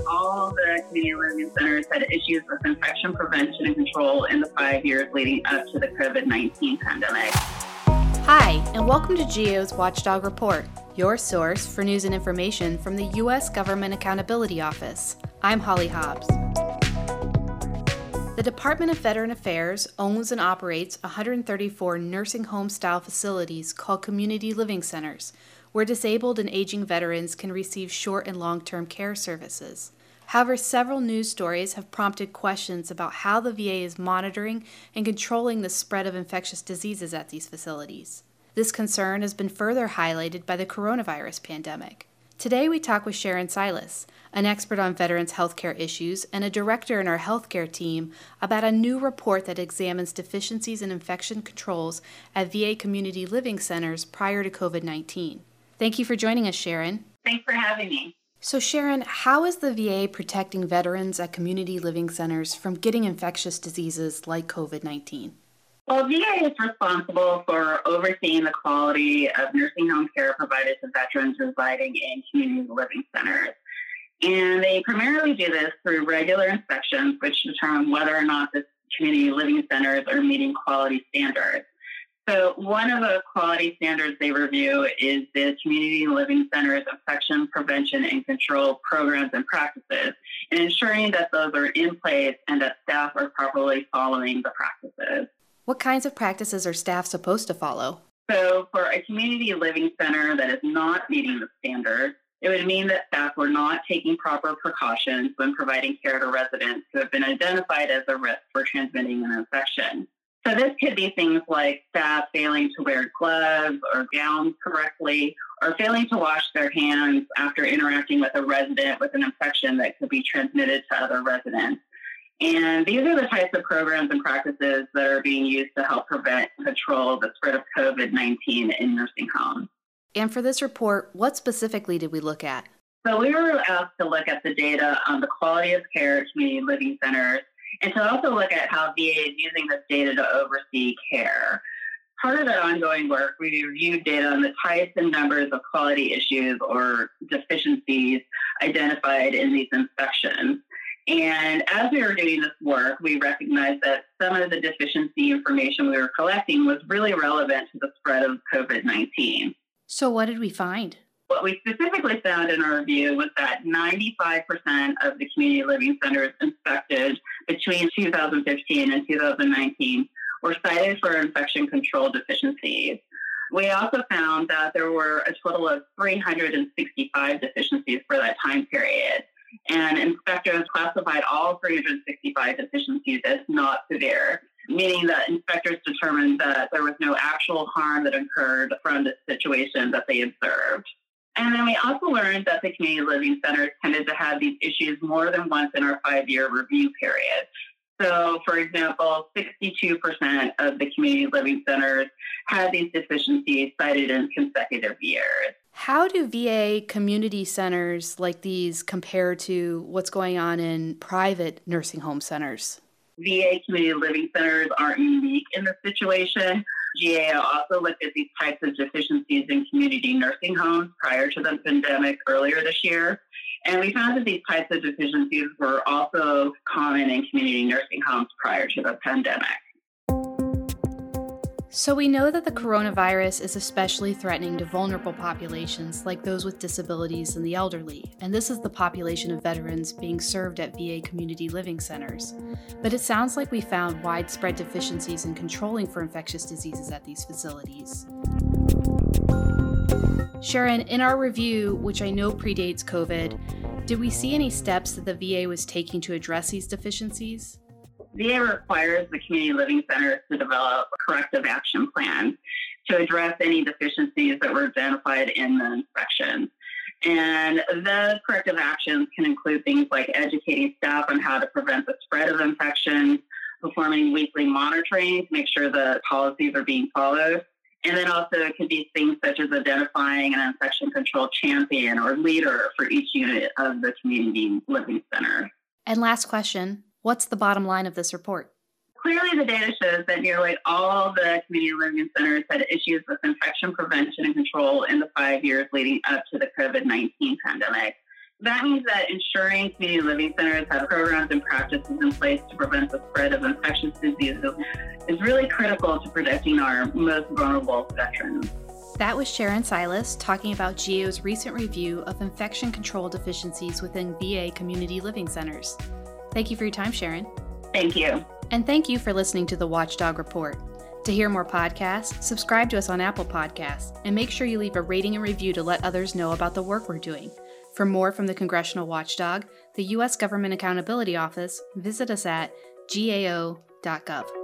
all the community living centers had issues with infection prevention and control in the 5 years leading up to the COVID-19 pandemic. Hi, and welcome to GAO's Watchdog Report, your source for news and information from the U.S. Government Accountability Office. I'm Holly Hobbs. The Department of Veteran Affairs owns and operates 134 nursing home-style facilities called community living centers, where disabled and aging veterans can receive short and long-term care services. However, several news stories have prompted questions about how the VA is monitoring and controlling the spread of infectious diseases at these facilities. This concern has been further highlighted by the coronavirus pandemic. Today we talk with Sharon Silas, an expert on veterans' healthcare issues and a director in our healthcare team, about a new report that examines deficiencies in infection controls at VA community living centers prior to COVID-19. Thank you for joining us, Sharon. Thanks for having me. So Sharon, how is the VA protecting veterans at community living centers from getting infectious diseases like COVID-19? Well, VA is responsible for overseeing the quality of nursing home care provided to veterans residing in community living centers. And they primarily do this through regular inspections, which determine whether or not the community living centers are meeting quality standards. So one of the quality standards they review is the community living centers infection prevention and control programs and practices, and ensuring that those are in place and that staff are properly following the practices. What kinds of practices are staff supposed to follow? So for a community living center that is not meeting the standards, it would mean that staff were not taking proper precautions when providing care to residents who have been identified as a risk for transmitting an infection. So this could be things like staff failing to wear gloves or gowns correctly, or failing to wash their hands after interacting with a resident with an infection that could be transmitted to other residents. And these are the types of programs and practices that are being used to help prevent and control the spread of COVID-19 in nursing homes. And for this report, what specifically did we look at? So we were asked to look at the data on the quality of care at community living centers, and to also look at how VA is using this data to oversee care. Part of that ongoing work, we reviewed data on the types and numbers of quality issues or deficiencies identified in these inspections. And as we were doing this work, we recognized that some of the deficiency information we were collecting was really relevant to the spread of COVID-19. So what did we find? What we specifically found in our review was that 95% of the community living centers inspected between 2015 and 2019 were cited for infection control deficiencies. We also found that there were a total of 365 deficiencies for that time period. And inspectors classified all 365 deficiencies as not severe, meaning that inspectors determined that there was no actual harm that occurred from the situation that they observed. And then we also learned that the community living centers tended to have these issues more than once in our 5-year review period. So, for example, 62% of the community living centers had these deficiencies cited in consecutive years. How do VA community centers like these compare to what's going on in private nursing home centers? VA community living centers aren't unique in this situation. GAO also looked at these types of deficiencies in community nursing homes prior to the pandemic earlier this year. And we found that these types of deficiencies were also common in community nursing homes prior to the pandemic. So we know that the coronavirus is especially threatening to vulnerable populations like those with disabilities and the elderly, and this is the population of veterans being served at VA community living centers. But it sounds like we found widespread deficiencies in controlling for infectious diseases at these facilities. Sharon, in our review, which I know predates COVID, did we see any steps that the VA was taking to address these deficiencies? VA requires the community living centers to develop corrective action plans to address any deficiencies that were identified in the inspections. And the corrective actions can include things like educating staff on how to prevent the spread of infections, performing weekly monitoring to make sure the policies are being followed. And then also it could be things such as identifying an infection control champion or leader for each unit of the community living center. And last question, what's the bottom line of this report? Clearly, the data shows that nearly all the community living centers had issues with infection prevention and control in the 5 years leading up to the COVID-19 pandemic. That means that ensuring community living centers have programs and practices in place to prevent the spread of infectious diseases is really critical to protecting our most vulnerable veterans. That was Sharon Silas talking about GAO's recent review of infection control deficiencies within VA community living centers. Thank you for your time, Sharon. Thank you. And thank you for listening to the Watchdog Report. To hear more podcasts, subscribe to us on Apple Podcasts, and make sure you leave a rating and review to let others know about the work we're doing. For more from the Congressional Watchdog, the U.S. Government Accountability Office, visit us at gao.gov.